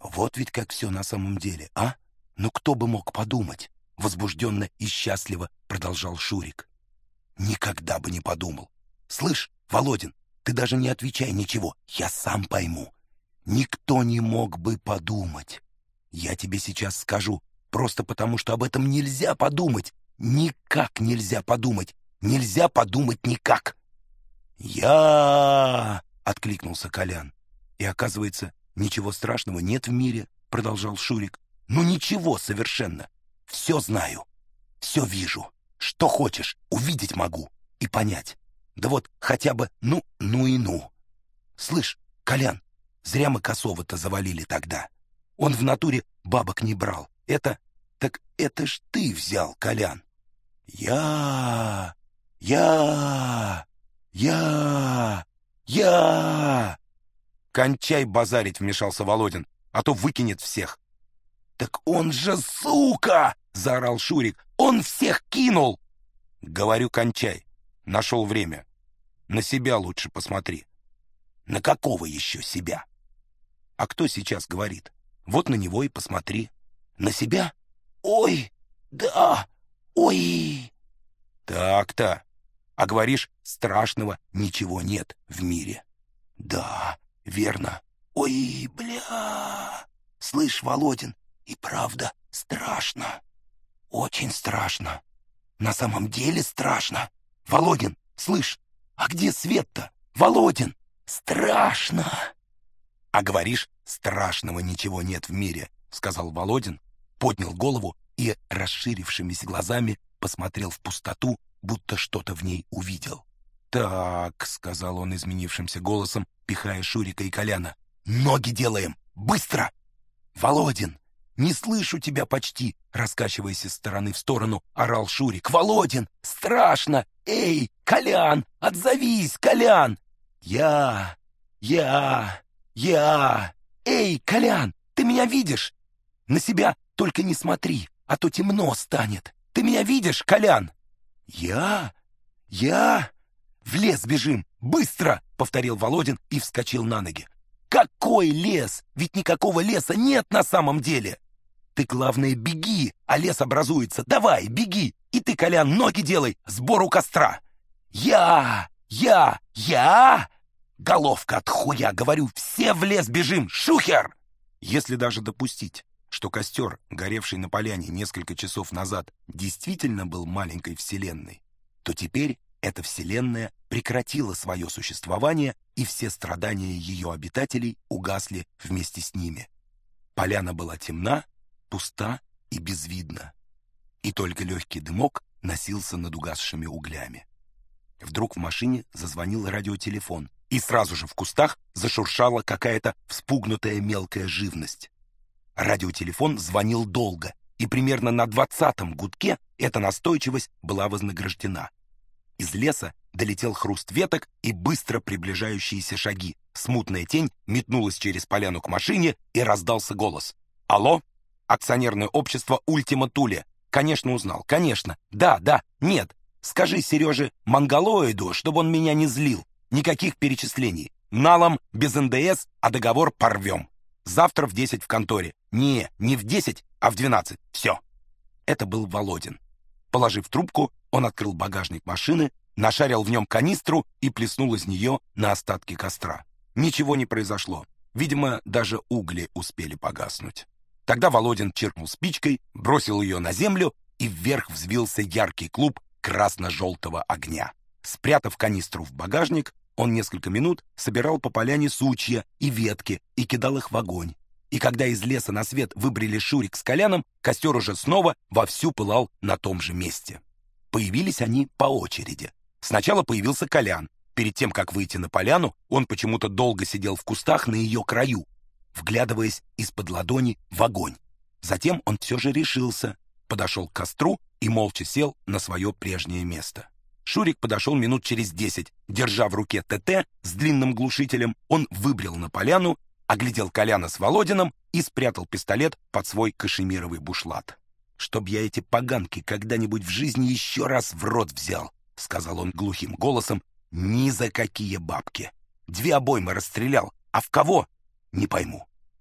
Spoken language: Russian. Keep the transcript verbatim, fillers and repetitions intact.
Вот ведь как все на самом деле, а? Ну кто бы мог подумать? Возбужденно и счастливо продолжал Шурик. Никогда бы не подумал. Слышь, Володин, ты даже не отвечай ничего, я сам пойму. Никто не мог бы подумать. Я тебе сейчас скажу, просто потому что об этом нельзя подумать. Никак нельзя подумать. Нельзя подумать никак. «Я!» — откликнулся Колян. «И оказывается, ничего страшного нет в мире», — продолжал Шурик. «Ну ничего совершенно. Все знаю, все вижу. Что хочешь, увидеть могу и понять. Да вот хотя бы ну, ну и ну. Слышь, Колян, зря мы Косова-то завалили тогда. Он в натуре бабок не брал. Это... Так это ж ты взял, Колян». «Я... я... я... я...» «Кончай базарить», — вмешался Володин, «а то выкинет всех». «Так он же сука!» — заорал Шурик. «Он всех кинул!» «Говорю, кончай. Нашел время. На себя лучше посмотри». «На какого еще себя?» «А кто сейчас говорит? Вот на него и посмотри». «На себя? Ой, да, ой!» «Так-то. А говоришь, страшного ничего нет в мире». «Да, верно. Ой, бля! Слышь, Володин, и правда страшно. Очень страшно. На самом деле страшно. Володин, слышь, а где свет-то? Володин, страшно!» «А говоришь, страшного ничего нет в мире», — сказал Володин, поднял голову и расширившимися глазами посмотрел в пустоту, будто что-то в ней увидел. «Так», — сказал он изменившимся голосом, пихая Шурика и Коляна, «ноги делаем! Быстро!» «Володин, не слышу тебя почти!» — раскачиваясь из стороны в сторону, орал Шурик. «Володин, страшно! Эй, Колян, отзовись, Колян!» «Я, я, я! Эй, Колян, ты меня видишь? На себя только не смотри, а то темно станет. Ты меня видишь, Колян?» «Я? Я? В лес бежим! Быстро!» — повторил Володин и вскочил на ноги. «Какой лес? Ведь никакого леса нет на самом деле!» «Ты, главное, беги, а лес образуется. Давай, беги! И ты, Колян, ноги делай, сбор у костра!» «Я! Я! Я! Головка от хуя! Говорю, все в лес бежим! Шухер!» Если даже допустить, что костер, горевший на поляне несколько часов назад, действительно был маленькой вселенной, то теперь эта вселенная прекратила свое существование, и все страдания ее обитателей угасли вместе с ними. Поляна была темна, пуста и безвидна, и только легкий дымок носился над угасшими углями. Вдруг в машине зазвонил радиотелефон, и сразу же в кустах зашуршала какая-то вспугнутая мелкая живность. Радиотелефон звонил долго, и примерно на двадцатом гудке эта настойчивость была вознаграждена. Из леса долетел хруст веток и быстро приближающиеся шаги. Смутная тень метнулась через поляну к машине, и раздался голос. «Алло? Акционерное общество «Ультима Туле». Конечно, узнал. Конечно. Да, да. Нет. Скажи Сереже Монголоиду, чтобы он меня не злил. Никаких перечислений. Налом, без эн дэ эс, а договор порвем. Завтра в десять в конторе. Не, не в десять, а в двенадцать. Все». Это был Володин. Положив трубку, он открыл багажник машины, нашарил в нем канистру и плеснул из нее на остатки костра. Ничего не произошло. Видимо, даже угли успели погаснуть. Тогда Володин чиркнул спичкой, бросил ее на землю, и вверх взвился яркий клуб красно-желтого огня. Спрятав канистру в багажник, он несколько минут собирал по поляне сучья и ветки и кидал их в огонь. И когда из леса на свет выбрели Шурик с Коляном, костер уже снова вовсю пылал на том же месте. Появились они по очереди. Сначала появился Колян. Перед тем, как выйти на поляну, он почему-то долго сидел в кустах на ее краю, вглядываясь из-под ладони в огонь. Затем он все же решился, подошел к костру и молча сел на свое прежнее место. Шурик подошел минут через десять. Держа в руке тэ тэ с длинным глушителем, он выбрел на поляну, оглядел Коляна с Володиным и спрятал пистолет под свой кашемировый бушлат. «Чтоб я эти поганки когда-нибудь в жизни еще раз в рот взял», — сказал он глухим голосом, — «ни за какие бабки. Две обоймы расстрелял, а в кого? Не пойму.